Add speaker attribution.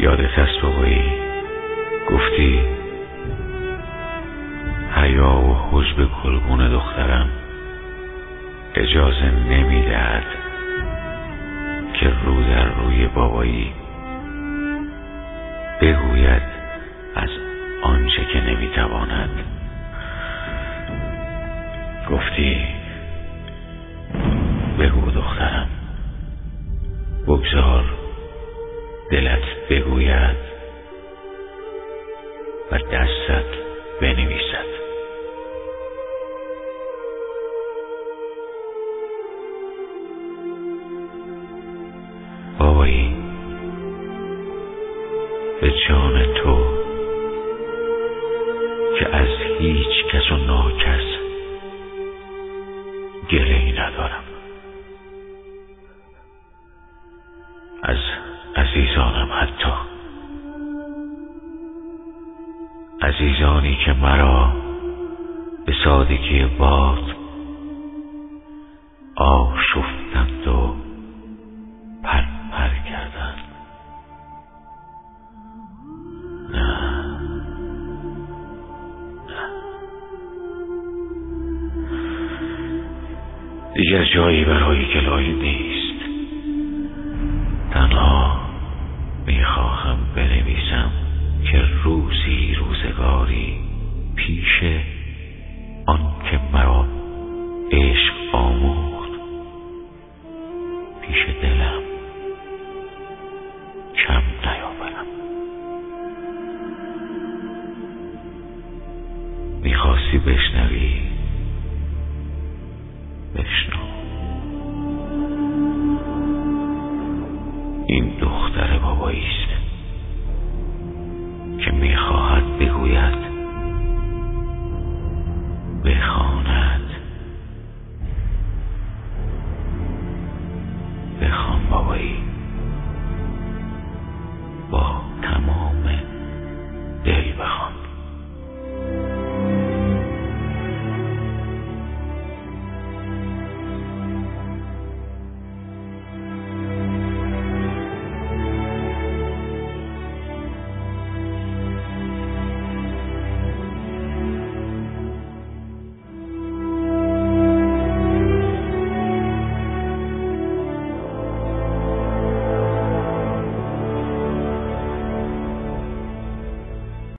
Speaker 1: یادت هست بابایی گفتی حیا و حجب گلگون دخترم اجازه نمیدهد که رو در روی بابایی بگوید از آنچه که نمیتواند. گفتی بگو دخترم، بگذار دلت بگوید و دستت بنویسد. بابایی به جان تو که از هیچ کس و ناکس گله‌ای ندارم، از عزیزانم، حتی عزیزانی که مرا به سادگی باد آشفتند و پر کردند. نه دیگر جایی برای گلایه نیست. تنها میخواهم بنویسم که روزی روزگاری پیش آن که مرا عشق آموخت، پیش دلم کم نیاورم. میخواستی بشنوی، بشنو. این دختر بابایی است که میخواهد بگوید، بخواند. بخوان بابایی.